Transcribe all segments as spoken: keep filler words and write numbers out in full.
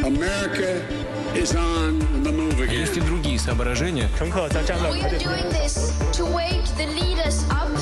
America is on the move again. Есть и другие соображения. We are doing this to wake the leaders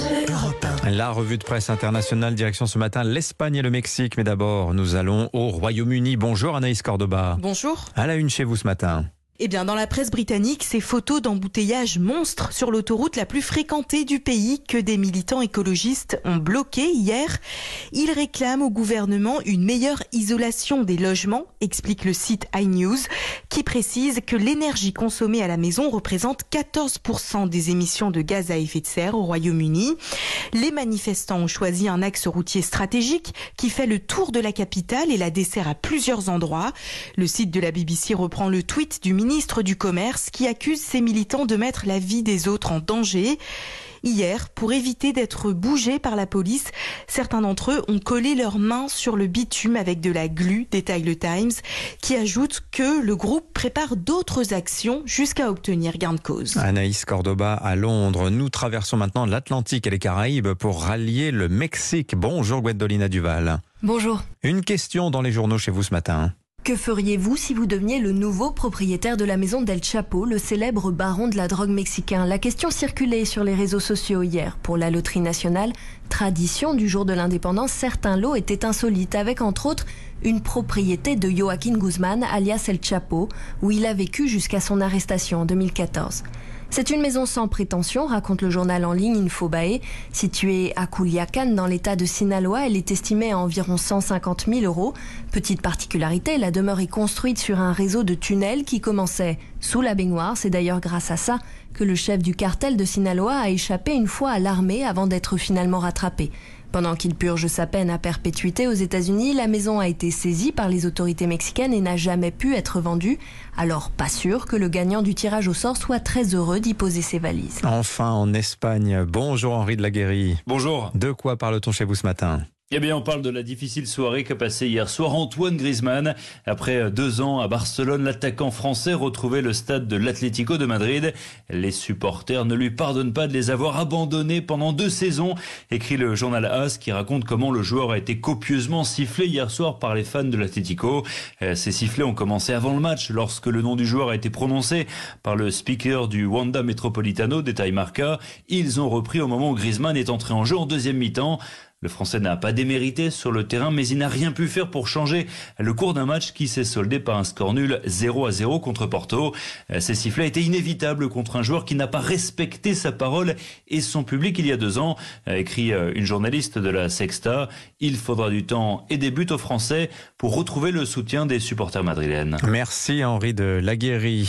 up. La revue de presse internationale, direction ce matin l'Espagne et le Mexique. Mais d'abord, nous allons au Royaume-Uni. Bonjour Anaïs Cordoba. Bonjour. À la une chez vous ce matin. Eh bien, dans la presse britannique, ces photos d'embouteillages monstres sur l'autoroute la plus fréquentée du pays que des militants écologistes ont bloqué hier. Ils réclament au gouvernement une meilleure isolation des logements, explique le site iNews, qui précise que l'énergie consommée à la maison représente quatorze pour cent des émissions de gaz à effet de serre au Royaume-Uni. Les manifestants ont choisi un axe routier stratégique qui fait le tour de la capitale et la dessert à plusieurs endroits. Le site de la B B C reprend le tweet du ministre du Commerce qui accuse ses militants de mettre la vie des autres en danger. Hier, pour éviter d'être bougés par la police, certains d'entre eux ont collé leurs mains sur le bitume avec de la glu, détaille le Times, qui ajoute que le groupe prépare d'autres actions jusqu'à obtenir gain de cause. Anaïs Cordoba à Londres. Nous traversons maintenant l'Atlantique et les Caraïbes pour rallier le Mexique. Bonjour Gwendolina Duval. Bonjour. Une question dans les journaux chez vous ce matin. Que feriez-vous si vous deveniez le nouveau propriétaire de la maison d'El Chapo, le célèbre baron de la drogue mexicain? La question circulait sur les réseaux sociaux hier. Pour la loterie nationale, tradition du jour de l'indépendance, certains lots étaient insolites, avec entre autres une propriété de Joaquín Guzmán, alias El Chapo, où il a vécu jusqu'à son arrestation en deux mille quatorze. C'est une maison sans prétention, raconte le journal en ligne Infobae. Située à Culiacán, dans l'état de Sinaloa, elle est estimée à environ cent cinquante mille euros. Petite particularité, la demeure est construite sur un réseau de tunnels qui commençait sous la baignoire. C'est d'ailleurs grâce à ça que le chef du cartel de Sinaloa a échappé une fois à l'armée avant d'être finalement rattrapé. Pendant qu'il purge sa peine à perpétuité aux États-Unis, la maison a été saisie par les autorités mexicaines et n'a jamais pu être vendue. Alors, pas sûr que le gagnant du tirage au sort soit très heureux d'y poser ses valises. Enfin, en Espagne. Bonjour Henri de la Guérie. Bonjour. De quoi parle-t-on chez vous ce matin ? Eh bien, on parle de la difficile soirée qu'a passée hier soir Antoine Griezmann. Après deux ans à Barcelone, l'attaquant français retrouvait le stade de l'Atlético de Madrid. Les supporters ne lui pardonnent pas de les avoir abandonnés pendant deux saisons, écrit le journal AS, qui raconte comment le joueur a été copieusement sifflé hier soir par les fans de l'Atlético. Ces sifflets ont commencé avant le match, lorsque le nom du joueur a été prononcé par le speaker du Wanda Metropolitano, détail Marca. Ils ont repris au moment où Griezmann est entré en jeu en deuxième mi-temps. Le Français n'a pas démérité sur le terrain, mais il n'a rien pu faire pour changer le cours d'un match qui s'est soldé par un score nul zéro à zéro contre Porto. Ces sifflets étaient inévitables contre un joueur qui n'a pas respecté sa parole et son public il y a deux ans, écrit une journaliste de la Sexta. Il faudra du temps et des buts aux Français pour retrouver le soutien des supporters madrilènes. Merci Henri de la Guérie.